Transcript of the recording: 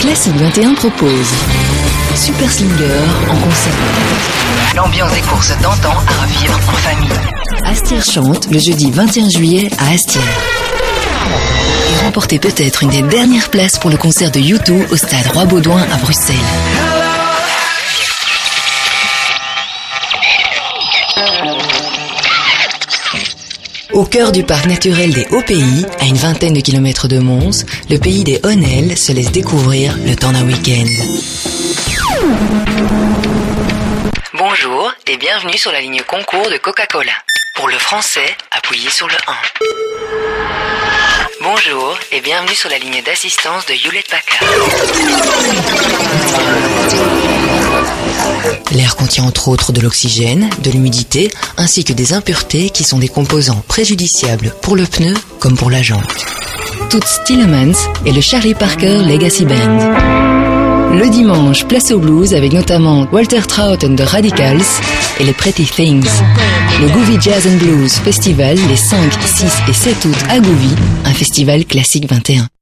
Classique 21 propose Super Slinger en concert. L'ambiance des courses d'antan à revivre en famille. Astier chante le jeudi 21 juillet à Astier. Et remportez peut-être une des dernières places pour le concert de U2 au stade Roi-Baudouin à Bruxelles. Au cœur du parc naturel des Hauts-Pays, à une vingtaine de kilomètres de Mons, le pays des Honnelles se laisse découvrir le temps d'un week-end. Bonjour et bienvenue sur la ligne concours de Coca-Cola. Pour le français, appuyez sur le 1. Bonjour et bienvenue sur la ligne d'assistance de Hewlett-Packard. L'air contient entre autres de l'oxygène, de l'humidité, ainsi que des impuretés qui sont des composants préjudiciables pour le pneu comme pour la jante. Toots Thielemans et le Charlie Parker Legacy Band. Le dimanche, place au blues avec notamment Walter Trout and the Radicals et les Pretty Things. Le Gouvy Jazz and Blues Festival les 5, 6 et 7 août à Gouvy, un festival classique 21.